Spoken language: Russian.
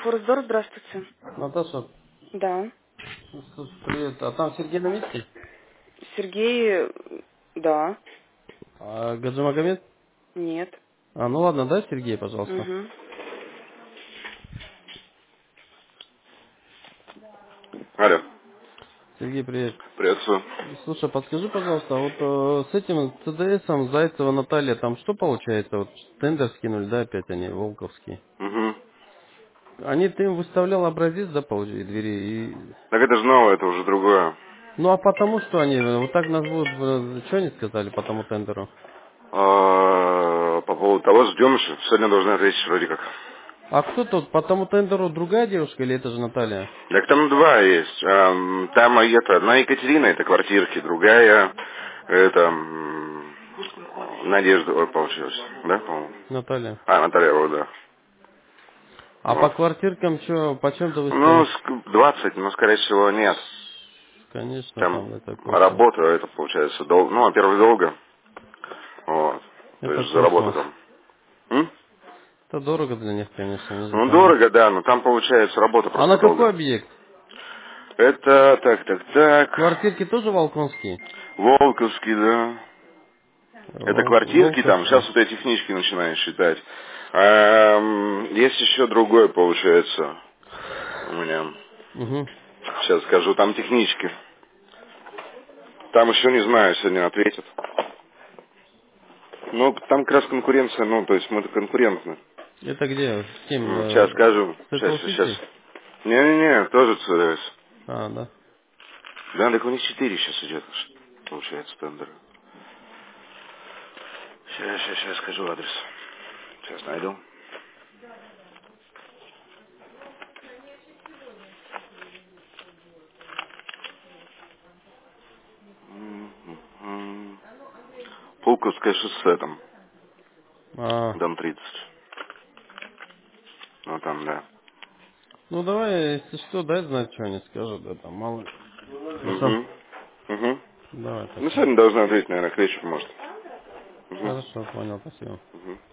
Форсдор, здравствуйте. Наташа, Да. привет. А там Сергей на месте? Сергей, да. А Гаджимагомед? Нет. Ну ладно, да, Сергей, пожалуйста. Угу. Алло, Сергей, привет. приветствую. Слушай, подскажи, пожалуйста, с этим ЦДСом Зайцева Наталья, там что получается? Вот тендер скинули, да, опять они, волковские. Угу. Ты им выставлял образец, да, двери и... Так это же новое, это уже другое. Ну, а потому что они, вот так нас будут, что они сказали по тому тендеру? По поводу того, ждем еще. Сегодня должны ответить вроде как. А кто тут, по тому тендеру другая девушка или это же Наталья? Так там два есть. Там одна Екатерина, это квартирки, другая, это Надежда, получилось, да, по-моему? Наталья. Наталья, вот, да. А по Вот. квартиркам что, почем-то Ну, выставили? 20, но, скорее всего, нет. Конечно, Там там это космос. работа, это получается, ну, во-первых, долго. Вот. То Это есть за работу космос. там. М? Это дорого для них, конечно, они же Ну, там... дорого, да, но там получается работа А просто на какой долго. объект? Это, так. Квартирки тоже волконские? Волковский, да. Это квартирки там, Волковские. сейчас вот эти технички начинаю считать. Есть еще другое, получается, у меня. Угу. Сейчас скажу, там технички. Там еще не знаю, сегодня ответят. Ну, там как раз конкуренция, ну, то есть мы конкурентны. Это где? С кем? Сейчас скажу. Central Сейчас. City? Не-не-не, тоже ЦРС. Да. Да, так у них 4 сейчас идет, получается, тендер. Сейчас скажу адрес. Сейчас найду. М. Пулковское шоссе там. А, Дом 30. Ну там, да. ну давай, если что, дай знать, что они скажут, да, там, мало ли. Хорошо? Угу. Угу. Давай, Ну, спасибо. сегодня должна ответить, наверное, к вечеру, может. Угу. Хорошо, понял, спасибо. Угу.